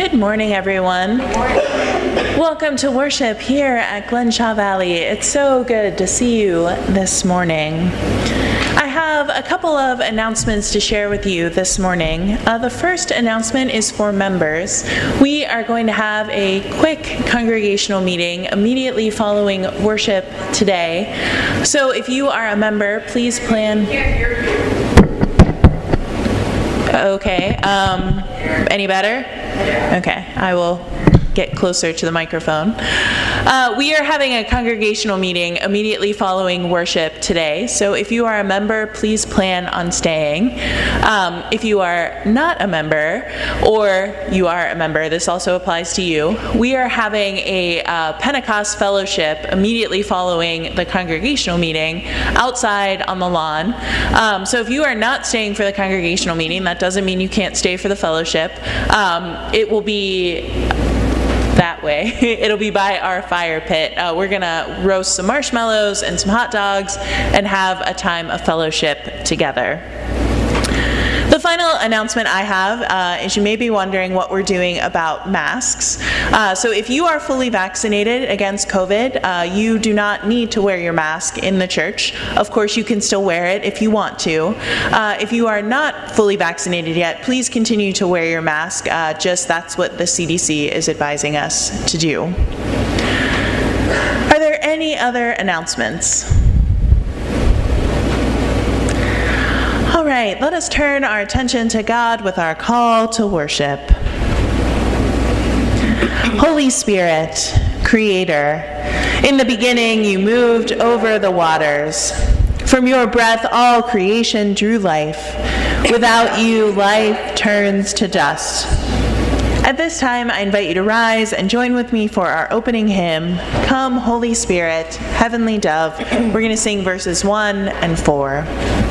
Good morning, everyone. Welcome to worship here at Glenshaw Valley. It's so good to see you this morning. I have a couple of announcements to share with you this morning. The first announcement is for members. We are going to have a quick congregational meeting immediately following worship today. So if you are a member, please plan... Okay, any better? Okay, I will get closer to the microphone. We are having a congregational meeting immediately following worship today, so if you are a member, please plan on staying. If you are not a member, or you are a member, this also applies to you, we are having a Pentecost fellowship immediately following the congregational meeting outside on the lawn. So if you are not staying for the congregational meeting, that doesn't mean you can't stay for the fellowship. It will be that way. It'll be by our fire pit. We're gonna roast some marshmallows and some hot dogs and have a time of fellowship together. The final announcement I have is you may be wondering what we're doing about masks. So if you are fully vaccinated against COVID, you do not need to wear your mask in the church. Of course, you can still wear it if you want to. If you are not fully vaccinated yet, please continue to wear your mask. Just that's what the CDC is advising us to do. Are there any other announcements? All right, let us turn our attention to God with our call to worship. Holy Spirit, Creator, in the beginning you moved over the waters. From your breath all creation drew life. Without you, life turns to dust. At this time, I invite you to rise and join with me for our opening hymn, Come, Holy Spirit, Heavenly Dove. We're going to sing verses 1 and 4.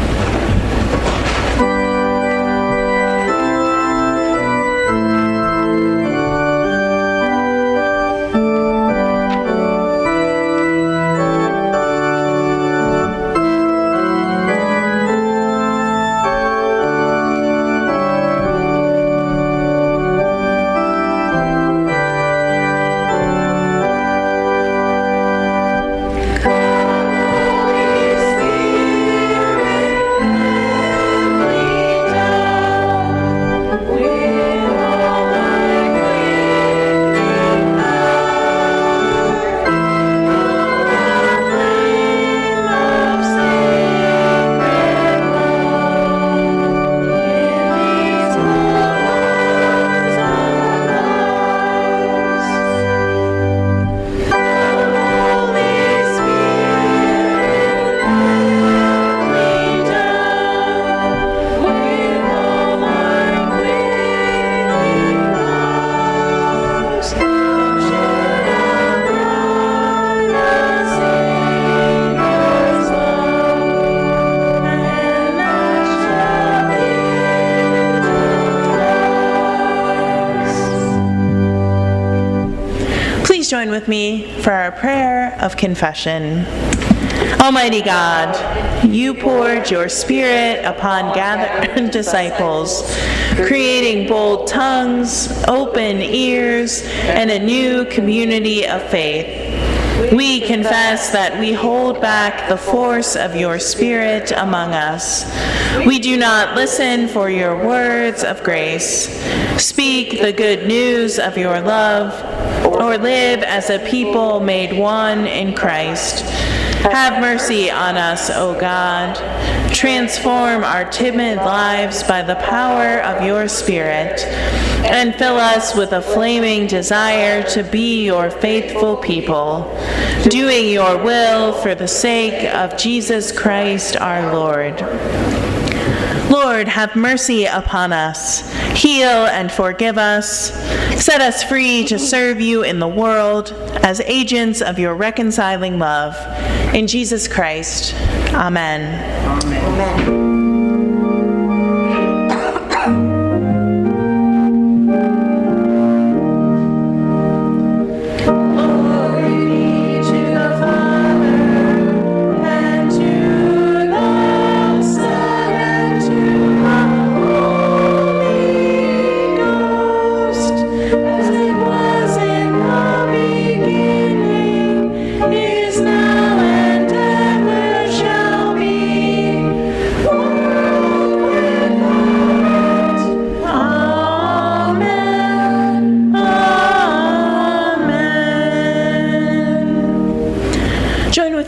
Join with me for our prayer of confession. Almighty God, you poured your Spirit upon gathered disciples, creating bold tongues, open ears, and a new community of faith. We confess that we hold back the force of your Spirit among us. We do not listen for your words of grace, speak the good news of your love, or live as a people made one in Christ. Have mercy on us, O God. Transform our timid lives by the power of your Spirit, and fill us with a flaming desire to be your faithful people, doing your will for the sake of Jesus Christ our Lord. Lord, have mercy upon us. Heal and forgive us. Set us free to serve you in the world as agents of your reconciling love. In Jesus Christ, amen. Amen.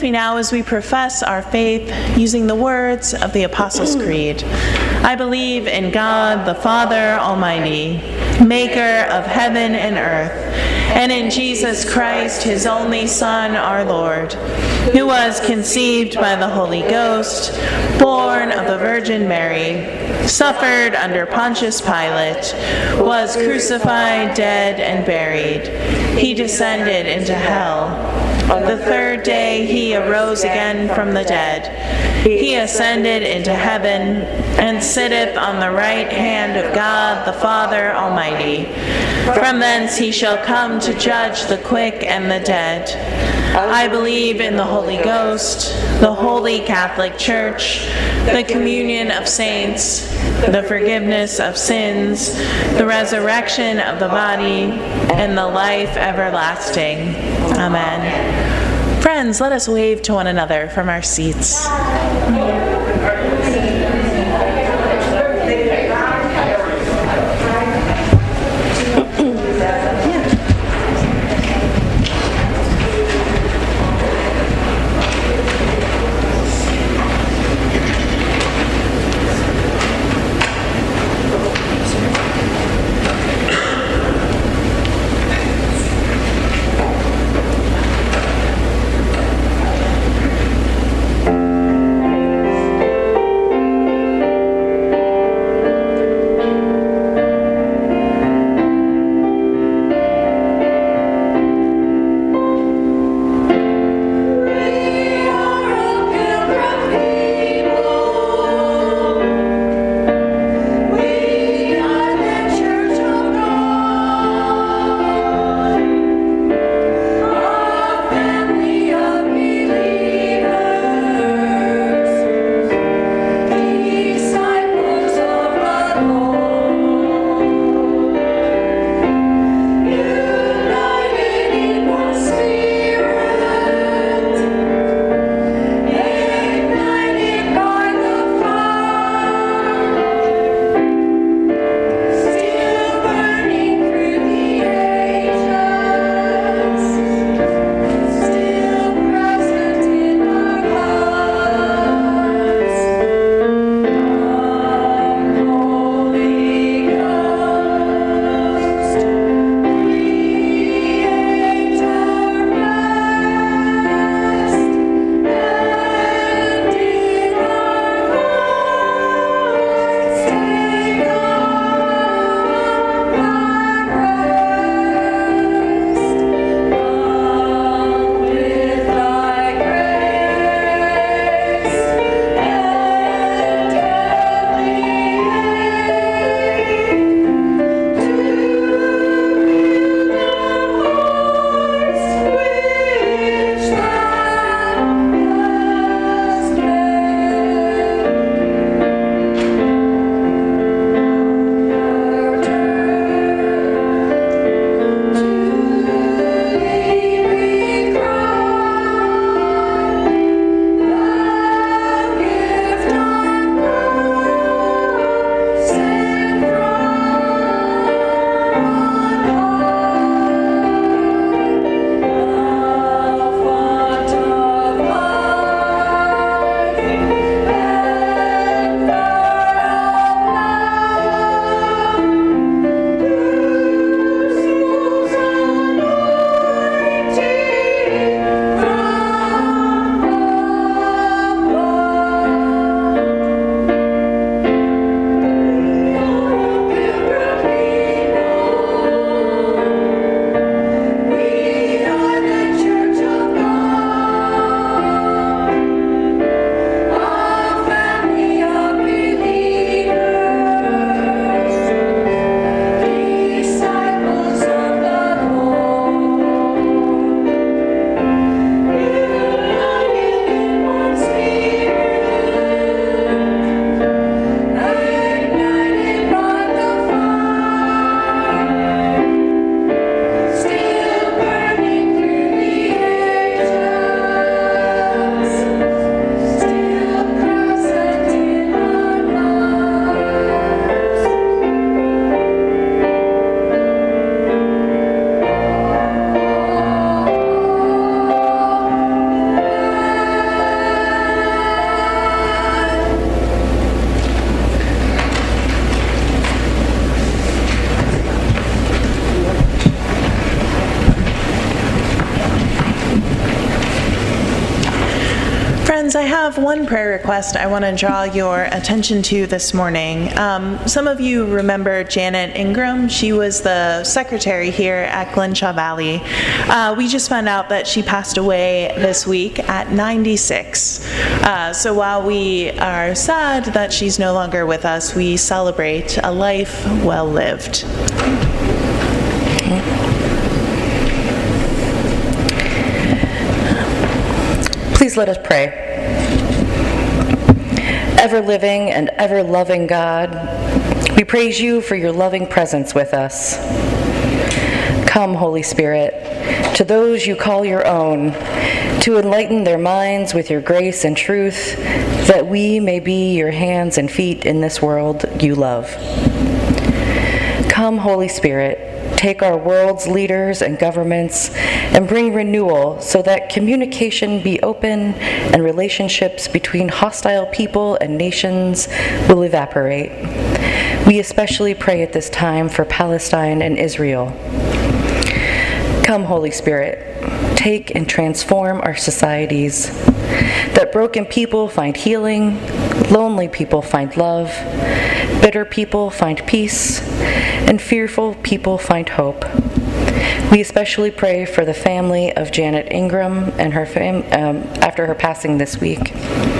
me now as we profess our faith using the words of the Apostles' Creed. I believe in God, the Father Almighty, maker of heaven and earth, and in Jesus Christ, his only Son, our Lord, who was conceived by the Holy Ghost, born of the Virgin Mary, suffered under Pontius Pilate, was crucified, dead, and buried. He descended into hell. On the third day he arose again from the dead. He ascended into heaven and sitteth on the right hand of God the Father Almighty. From thence he shall come to judge the quick and the dead. I believe in the Holy Ghost, the Holy Catholic Church, the communion of saints, the forgiveness of sins, the resurrection of the body, and the life everlasting. Amen. Friends, let us wave to one another from our seats. Friends, I have one prayer request I want to draw your attention to this morning. Some of you remember Janet Ingram. She was the secretary here at Glenshaw Valley. We just found out that she passed away this week at 96. So while we are sad that she's no longer with us, we celebrate a life well lived. Please let us pray. Ever-living and ever-loving God, we praise you for your loving presence with us. Come, Holy Spirit, to those you call your own, to enlighten their minds with your grace and truth, that we may be your hands and feet in this world you love. Come, Holy Spirit, take our world's leaders and governments and bring renewal so that communication be open and relationships between hostile people and nations will evaporate. We especially pray at this time for Palestine and Israel. Come, Holy Spirit, take and transform our societies, that broken people find healing, lonely people find love, bitter people find peace, and fearful people find hope. We especially pray for the family of Janet Ingram and her after her passing this week.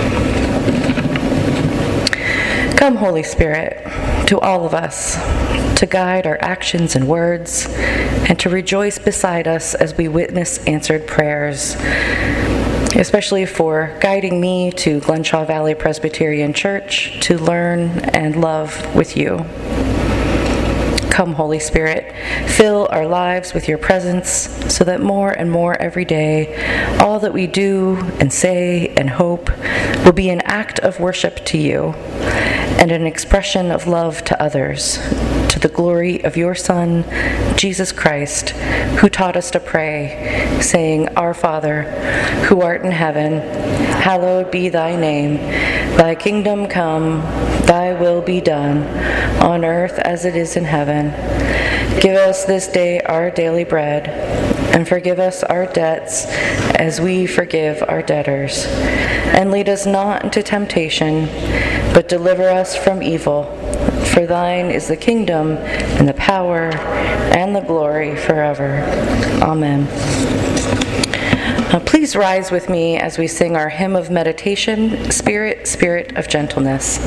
Come, Holy Spirit, to all of us, to guide our actions and words, and to rejoice beside us as we witness answered prayers, especially for guiding me to Glenshaw Valley Presbyterian Church to learn and love with you. Come, Holy Spirit, fill our lives with your presence so that more and more every day, all that we do and say and hope will be an act of worship to you and an expression of love to others, to the glory of your Son, Jesus Christ, who taught us to pray, saying, Our Father, who art in heaven, hallowed be thy name. Thy kingdom come, thy will be done, on earth as it is in heaven. Give us this day our daily bread, and forgive us our debts as we forgive our debtors. And lead us not into temptation, but deliver us from evil. For thine is the kingdom, and the power, and the glory forever. Amen. Please rise with me as we sing our hymn of meditation, Spirit, Spirit of Gentleness.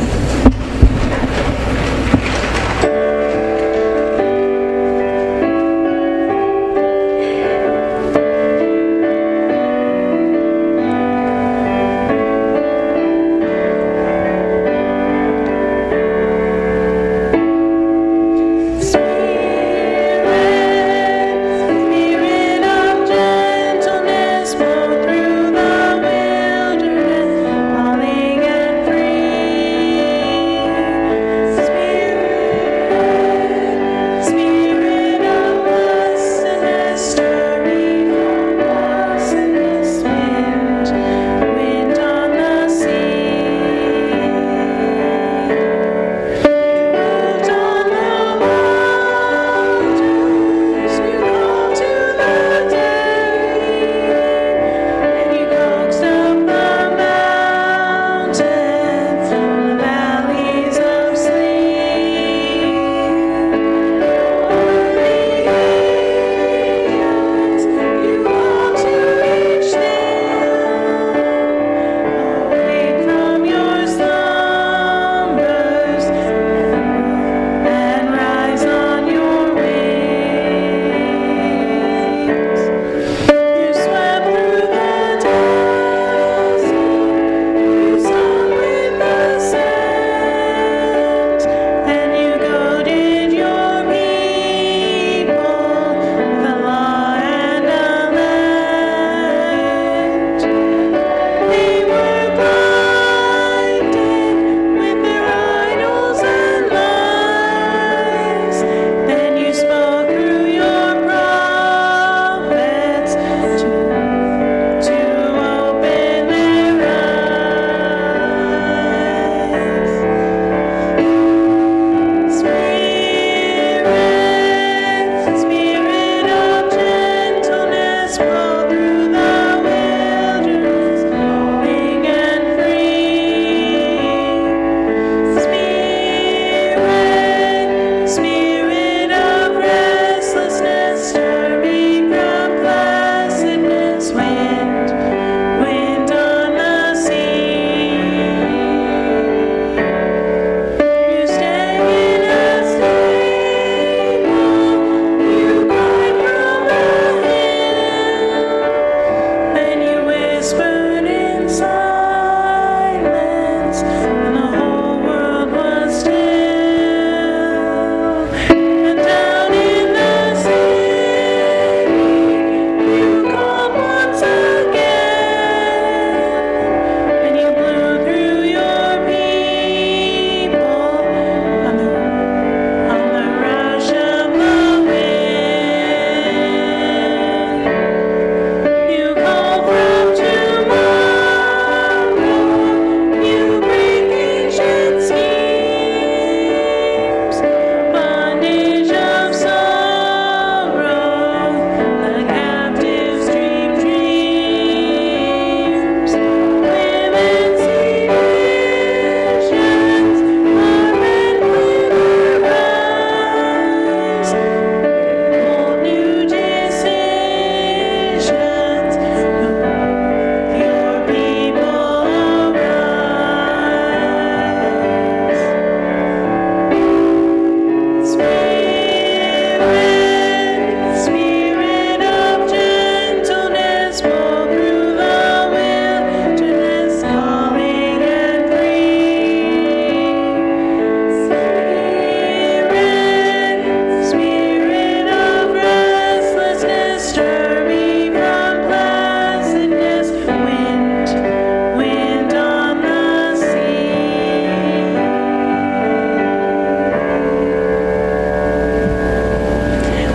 Through the wilderness, calling and free.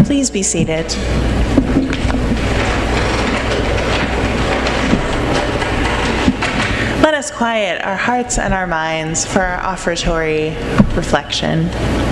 Please be seated. Let us quiet our hearts and our minds for our offertory reflection.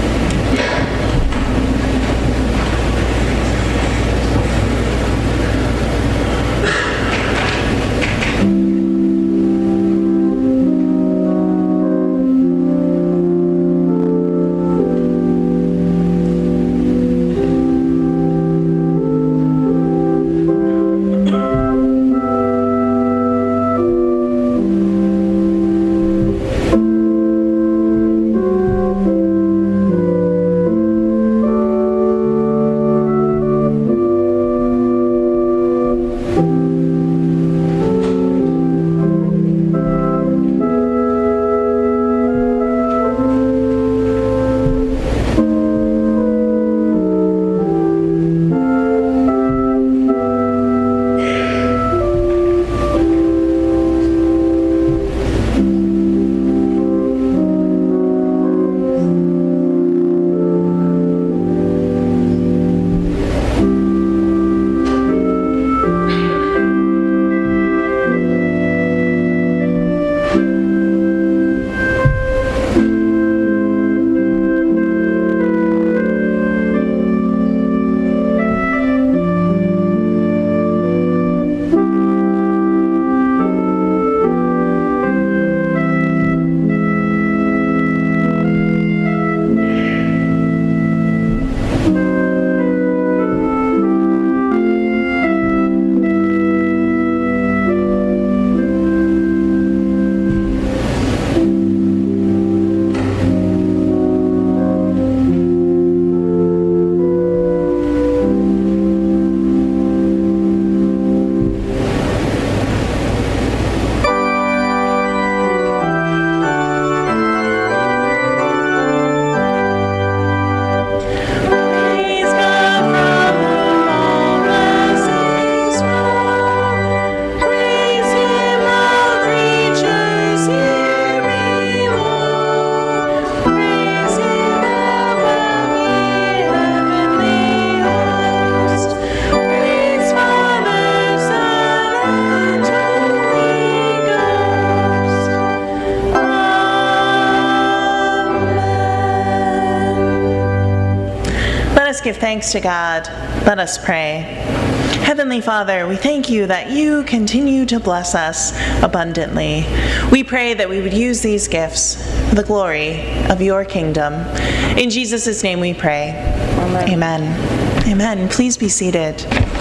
Give thanks to God. Let us pray. Heavenly Father, we thank you that you continue to bless us abundantly. We pray that we would use these gifts for the glory of your kingdom. In Jesus' name we pray. Amen. Amen. Amen. Please be seated.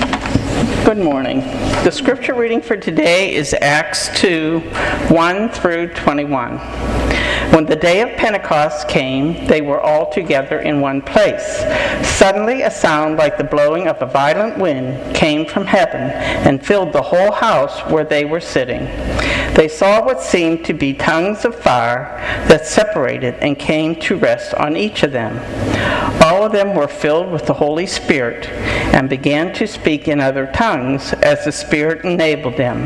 Good morning. The scripture reading for today is Acts 2, 1 through 21. When the day of Pentecost came, they were all together in one place. Suddenly a sound like the blowing of a violent wind came from heaven and filled the whole house where they were sitting. They saw what seemed to be tongues of fire that separated and came to rest on each of them. All of them were filled with the Holy Spirit and began to speak in other tongues as the Spirit enabled them.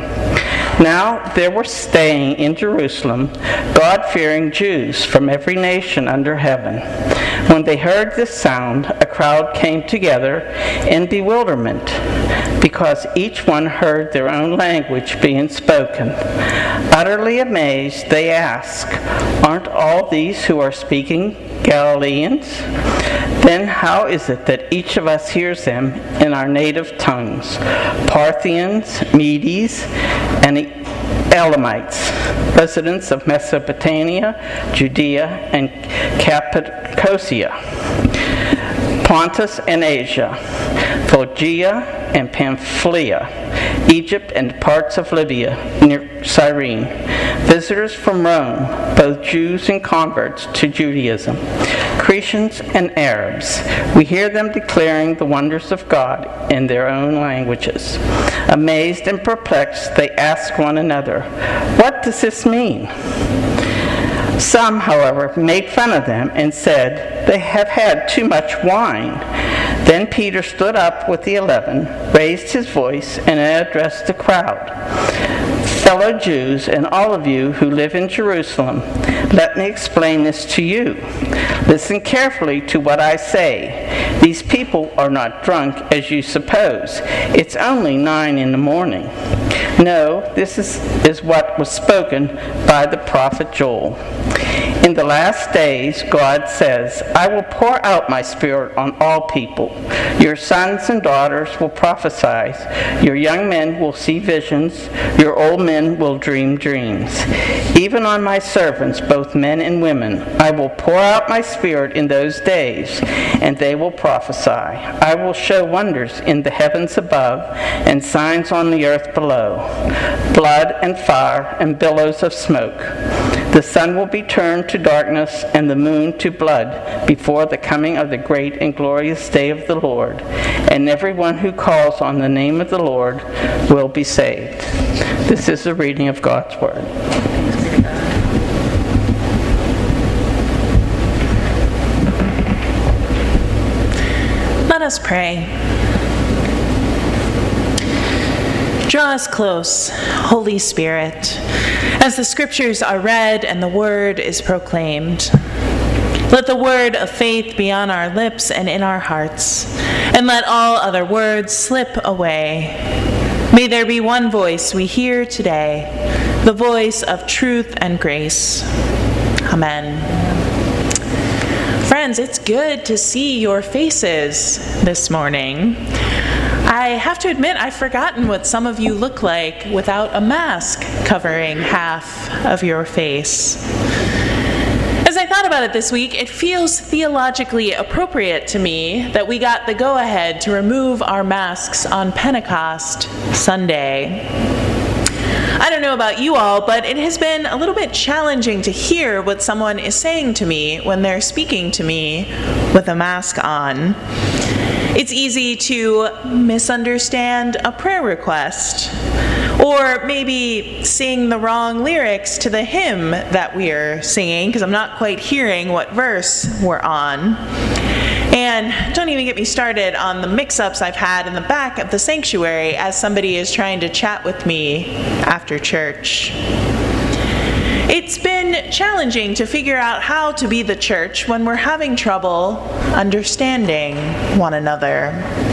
Now there were staying in Jerusalem God-fearing Jews from every nation under heaven. When they heard this sound, a crowd came together in bewilderment, because each one heard their own language being spoken. Utterly amazed, they asked, "Aren't all these who are speaking Galileans? Then how is it that each of us hears them in our native tongues? Parthians, Medes, and Elamites, residents of Mesopotamia, Judea, and Cappadocia, Pontus and Asia, Phrygia and Pamphylia, Egypt and parts of Libya near Cyrene, visitors from Rome, both Jews and converts to Judaism, Cretans and Arabs. We hear them declaring the wonders of God in their own languages." Amazed and perplexed, they asked one another, "What does this mean?" Some, however, made fun of them and said, "They have had too much wine." Then Peter stood up with the 11, raised his voice, and addressed the crowd. Fellow Jews, and all of you who live in Jerusalem, let me explain this to you. Listen carefully to what I say. These people are not drunk, as you suppose. It's only 9 a.m. No, this is what was spoken by the prophet Joel. In the last days, God says, I will pour out my Spirit on all people. Your sons and daughters will prophesy. Your young men will see visions. Your old men will dream dreams. Even on my servants, both men and women, I will pour out my Spirit in those days, and they will prophesy. I will show wonders in the heavens above and signs on the earth below, blood and fire and billows of smoke. The sun will be turned to darkness and the moon to blood before the coming of the great and glorious day of the Lord, and everyone who calls on the name of the Lord will be saved. This is the reading of God's Word. Let us pray. Draw us close, Holy Spirit, as the Scriptures are read and the Word is proclaimed. Let the word of faith be on our lips and in our hearts, and let all other words slip away. May there be one voice we hear today, the voice of truth and grace. Amen. Friends, it's good to see your faces this morning. I have to admit, I've forgotten what some of you look like without a mask covering half of your face. As I thought about it this week, it feels theologically appropriate to me that we got the go-ahead to remove our masks on Pentecost Sunday. I don't know about you all, but it has been a little bit challenging to hear what someone is saying to me when they're speaking to me with a mask on. It's easy to misunderstand a prayer request, or maybe sing the wrong lyrics to the hymn that we're singing, because I'm not quite hearing what verse we're on. And don't even get me started on the mix-ups I've had in the back of the sanctuary as somebody is trying to chat with me after church. It's been challenging to figure out how to be the church when we're having trouble understanding one another.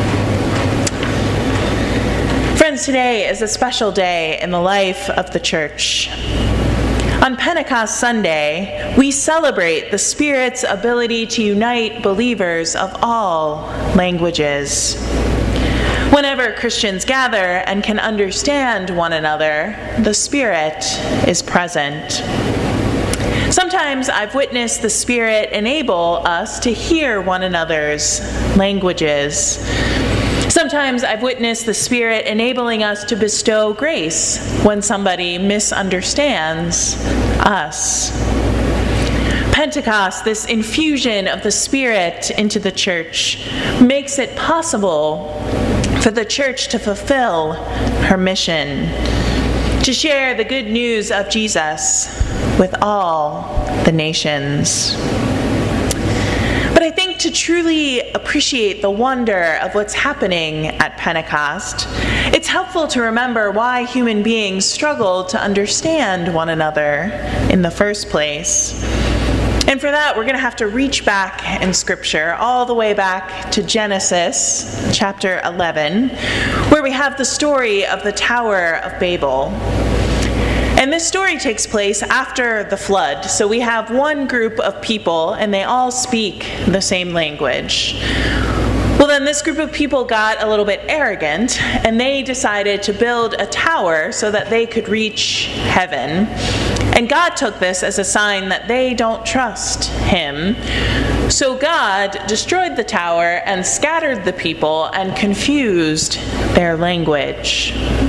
Friends, today is a special day in the life of the church. On Pentecost Sunday, we celebrate the Spirit's ability to unite believers of all languages. Whenever Christians gather and can understand one another, the Spirit is present. Sometimes I've witnessed the Spirit enable us to hear one another's languages. Sometimes I've witnessed the Spirit enabling us to bestow grace when somebody misunderstands us. Pentecost, this infusion of the Spirit into the church, makes it possible for the church to fulfill her mission, to share the good news of Jesus with all the nations. But I think to truly appreciate the wonder of what's happening at Pentecost, it's helpful to remember why human beings struggled to understand one another in the first place. And for that, we're going to have to reach back in Scripture, all the way back to Genesis chapter 11, where we have the story of the Tower of Babel. And this story takes place after the flood. So we have one group of people, and they all speak the same language. Well, then this group of people got a little bit arrogant, and they decided to build a tower so that they could reach heaven. And God took this as a sign that they don't trust Him. So God destroyed the tower and scattered the people and confused their language.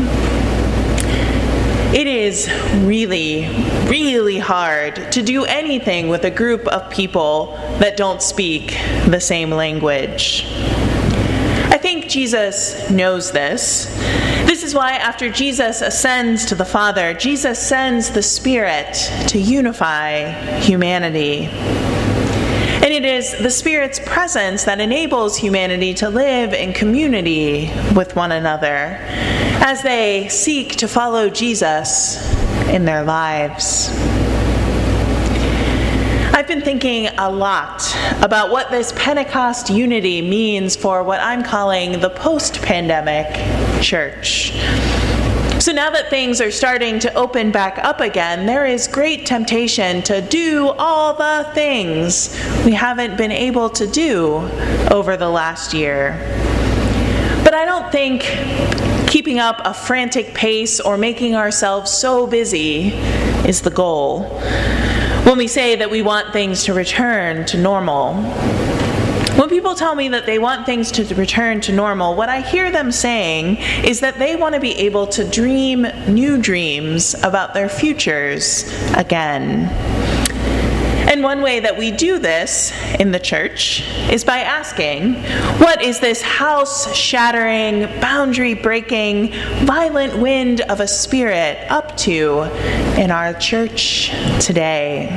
It is really, really hard to do anything with a group of people that don't speak the same language. I think Jesus knows this. This is why after Jesus ascends to the Father, Jesus sends the Spirit to unify humanity. And it is the Spirit's presence that enables humanity to live in community with one another as they seek to follow Jesus in their lives. I've been thinking a lot about what this Pentecost unity means for what I'm calling the post-pandemic church. So now that things are starting to open back up again, there is great temptation to do all the things we haven't been able to do over the last year. But I don't think keeping up a frantic pace or making ourselves so busy is the goal when we say that we want things to return to normal. When people tell me that they want things to return to normal, what I hear them saying is that they want to be able to dream new dreams about their futures again. And one way that we do this in the church is by asking, what is this house-shattering, boundary-breaking, violent wind of a spirit up to in our church today?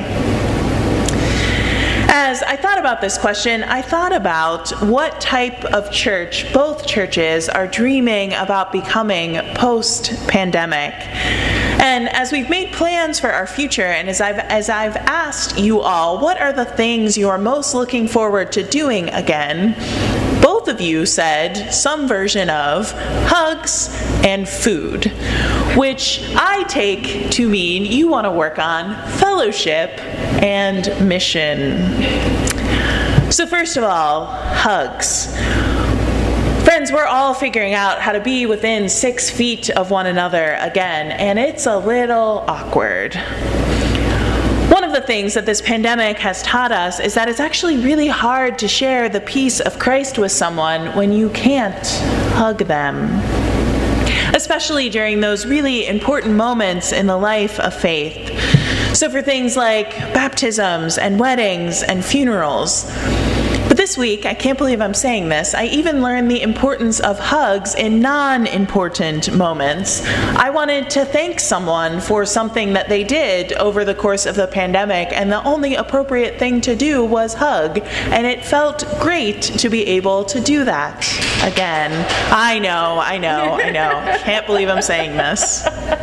As I thought about this question, I thought about what type of church both churches are dreaming about becoming post-pandemic. And as we've made plans for our future, and as I've asked you all, what are the things you are most looking forward to doing again? Both of you said some version of hugs and food, which I take to mean you want to work on fellowship and mission. So first of all, hugs. Friends, we're all figuring out how to be within 6 feet of one another again, and it's a little awkward. One of the things that this pandemic has taught us is that it's actually really hard to share the peace of Christ with someone when you can't hug them, especially during those really important moments in the life of faith. So for things like baptisms and weddings and funerals. But this week, I can't believe I'm saying this, I even learned the importance of hugs in non-important moments. I wanted to thank someone for something that they did over the course of the pandemic, and the only appropriate thing to do was hug, and it felt great to be able to do that again. I know. Can't believe I'm saying this.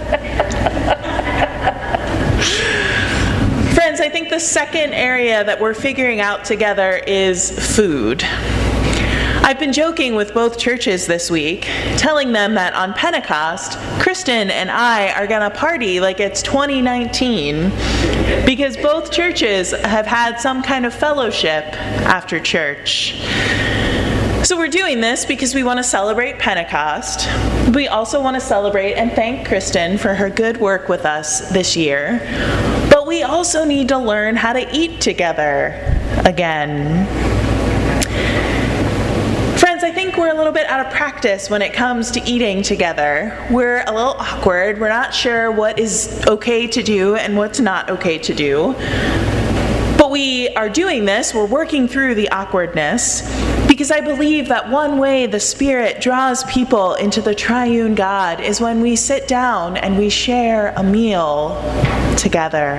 Friends, I think the second area that we're figuring out together is food. I've been joking with both churches this week, telling them that on Pentecost, Kristen and I are going to party like it's 2019, because both churches have had some kind of fellowship after church. So we're doing this because we want to celebrate Pentecost. We also want to celebrate and thank Kristen for her good work with us this year. But we also need to learn how to eat together again. Friends, I think we're a little bit out of practice when it comes to eating together. We're a little awkward. We're not sure what is okay to do and what's not okay to do. But we are doing this, we're working through the awkwardness, because I believe that one way the Spirit draws people into the triune God is when we sit down and we share a meal together.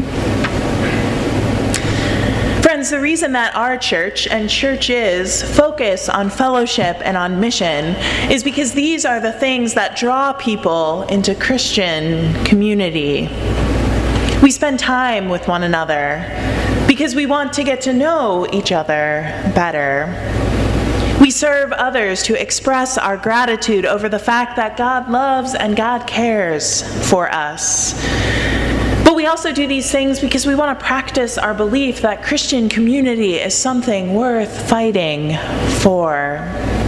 Friends, the reason that our church and churches focus on fellowship and on mission is because these are the things that draw people into Christian community. We spend time with one another because we want to get to know each other better. We serve others to express our gratitude over the fact that God loves and God cares for us. But we also do these things because we want to practice our belief that Christian community is something worth fighting for.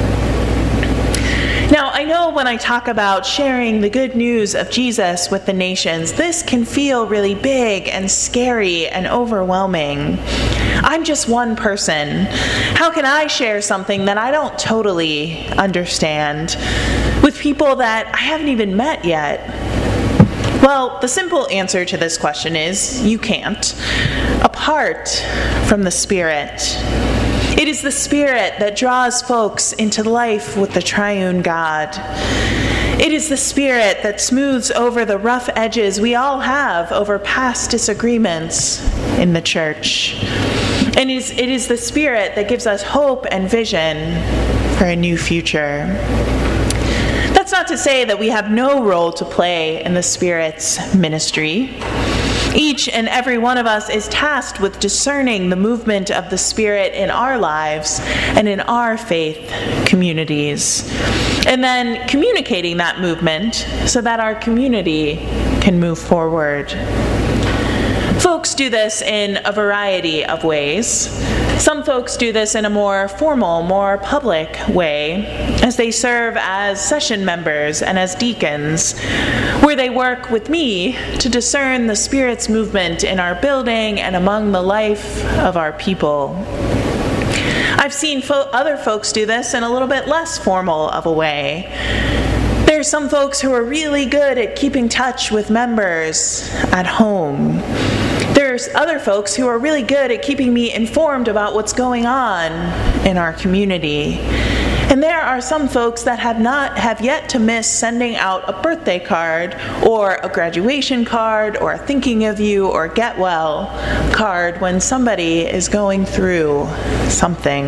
Now, I know when I talk about sharing the good news of Jesus with the nations, this can feel really big and scary and overwhelming. I'm just one person. How can I share something that I don't totally understand with people that I haven't even met yet? Well, the simple answer to this question is you can't, apart from the Spirit. It is the Spirit that draws folks into life with the triune God. It is the Spirit that smooths over the rough edges we all have over past disagreements in the church. And it is the Spirit that gives us hope and vision for a new future. That's not to say that we have no role to play in the Spirit's ministry. Each and every one of us is tasked with discerning the movement of the Spirit in our lives and in our faith communities, and then communicating that movement so that our community can move forward. Folks do this in a variety of ways. Some folks do this in a more formal, more public way, as they serve as session members and as deacons, where they work with me to discern the Spirit's movement in our building and among the life of our people. I've seen other folks do this in a little bit less formal of a way. There's some folks who are really good at keeping touch with members at home. There's other folks who are really good at keeping me informed about what's going on in our community. And there are some folks that have yet to miss sending out a birthday card or a graduation card or a thinking of you or get well card when somebody is going through something.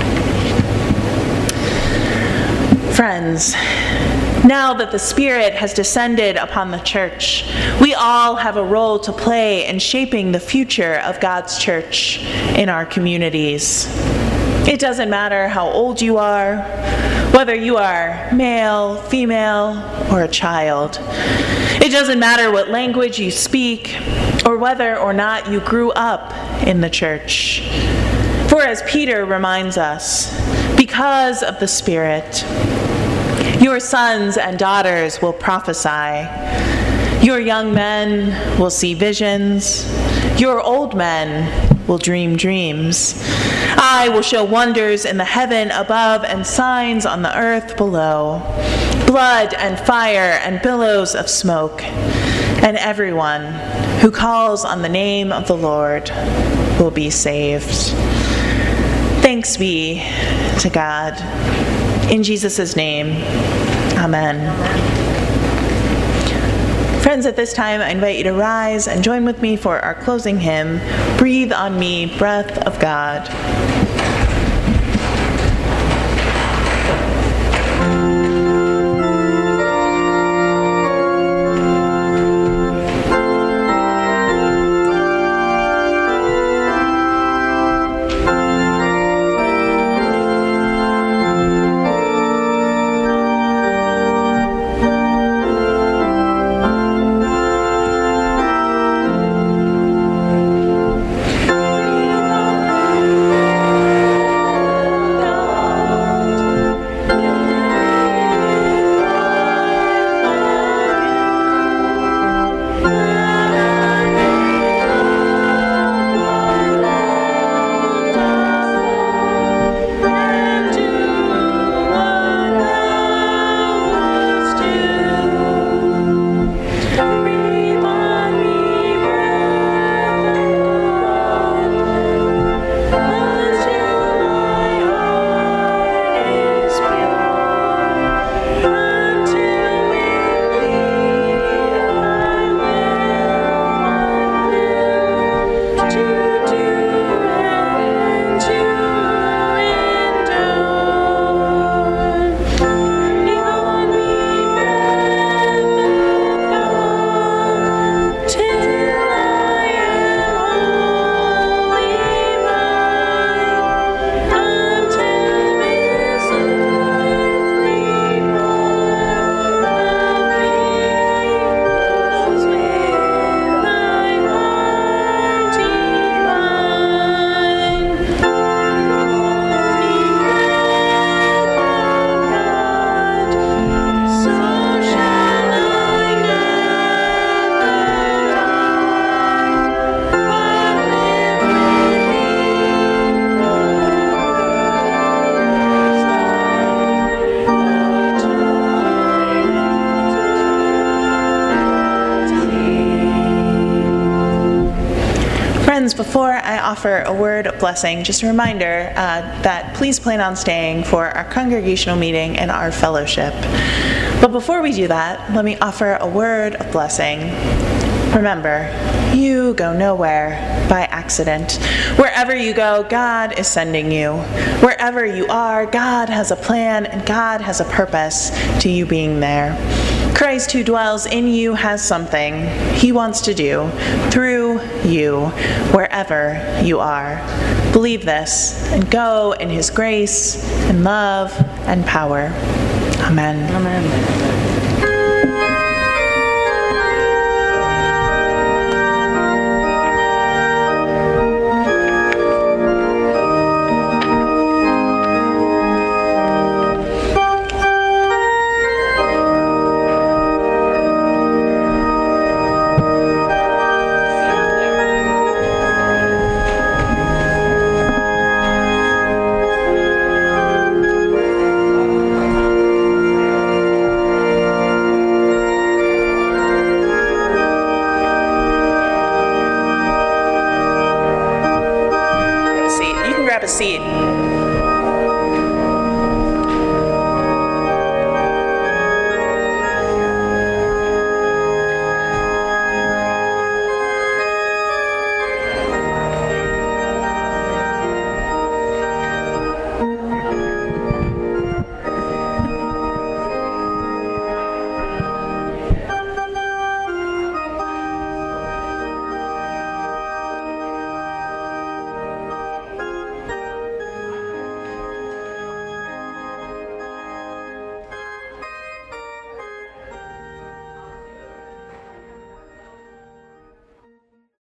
Friends, now that the Spirit has descended upon the church, we all have a role to play in shaping the future of God's church in our communities. It doesn't matter how old you are, whether you are male, female, or a child. It doesn't matter what language you speak or whether or not you grew up in the church. For as Peter reminds us, because of the Spirit, your sons and daughters will prophesy. Your young men will see visions. Your old men will dream dreams. I will show wonders in the heaven above and signs on the earth below, blood and fire and billows of smoke. And everyone who calls on the name of the Lord will be saved. Thanks be to God. In Jesus' name, amen. Friends, at this time, I invite you to rise and join with me for our closing hymn, Breathe on Me, Breath of God. Before I offer a word of blessing, just a reminder that please plan on staying for our congregational meeting and our fellowship. But before we do that, let me offer a word of blessing. Remember, you go nowhere by accident. accident. Wherever you go, God is sending you. Wherever you are, God has a plan and God has a purpose to you being there. Christ who dwells in you has something he wants to do through you, wherever you are. Believe this and go in his grace and love and power. Amen. Amen. Grab a seat.